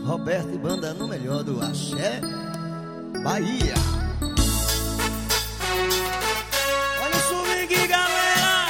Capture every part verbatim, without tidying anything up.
Roberto e banda no melhor do Axé Bahia. Olha o swing, galera!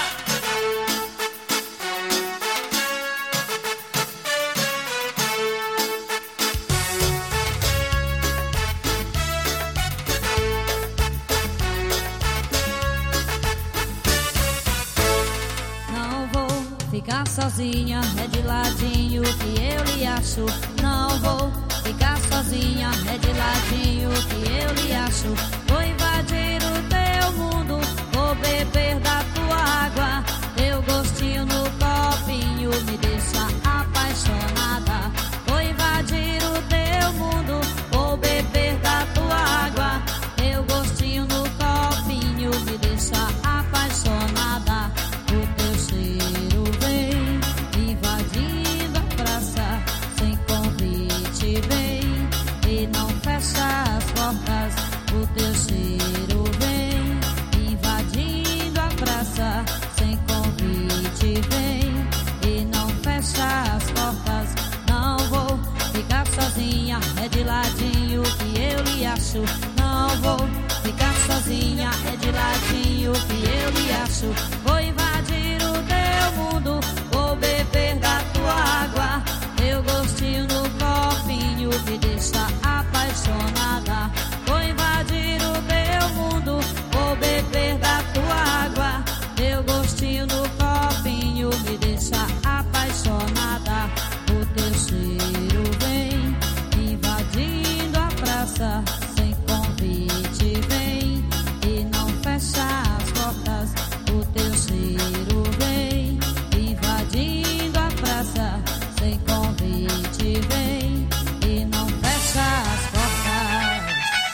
Não vou ficar sozinha, é de ladinho que eu lhe acho. Não vou ficar sozinha, é de ladinho que eu lhe acho. Vou invadir o teu mundo, vou beber da tua água. Teu gostinho no copinho me deixa apaixonada. Vou invadir o teu mundo, vou beber da tua água. Teu gostinho no copinho me deixa apaixonada. O teu cheiro vem invadindo a praça, sem convite vem e não fecha as portas. O teu cheiro vem invadindo a praça, sem convite vem e não fecha as portas. Não vou ficar sozinha, é de ladinho que eu lhe acho. Não vou ficar sozinha, é de ladinho que eu lhe acho. Vou invadir o teu mundo, vou beber da tua água. Teu gostinho no copinho me deixa apaixonada. Vou invadir o teu mundo, vou beber da tua água. Teu gostinho no copinho me deixa apaixonada. O teu cheiro vem invadindo a praça, sem convite vem e não fecha as portas. O teu cheiro vem invadindo a praça, sem convite vem e não fecha as portas.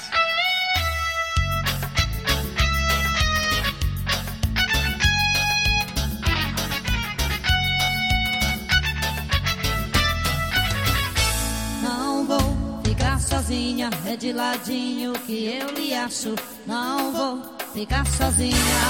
Não vou ficar sozinha, é de ladinho que eu lhe acho. Não vou ficar sozinha.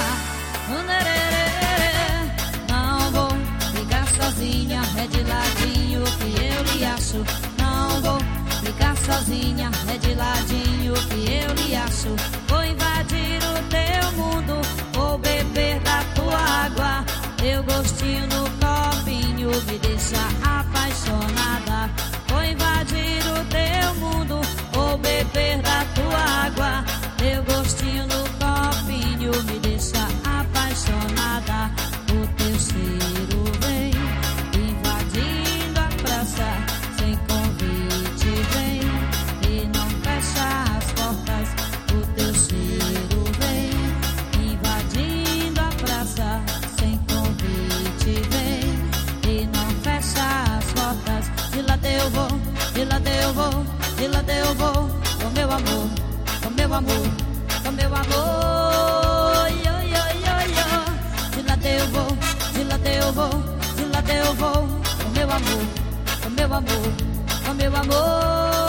Não vou ficar sozinha, é de ladinho que eu lhe acho. Não vou ficar sozinha, é de ladinho que eu lhe acho. Vou invadir o teu mundo, vou beber da tua água. Teu gostinho no copinho me deixa apaixonada. Vou invadir o teu mundo, vou beber da tua água. Teu gostinho no copinho me deixa apaixonada. O teu cheiro vem invadindo a praça, sem convite vem e não fecha as portas. O teu cheiro vem invadindo a praça, sem convite vem e não fecha as portas. De lá eu vou, de lá eu vou, de lá eu vou, com meu amor, com meu amor, com meu amor. Yo, yo, yo, yo. De lá eu vou, de lá eu vou, de lá eu vou, com meu amor, com meu amor, com meu amor.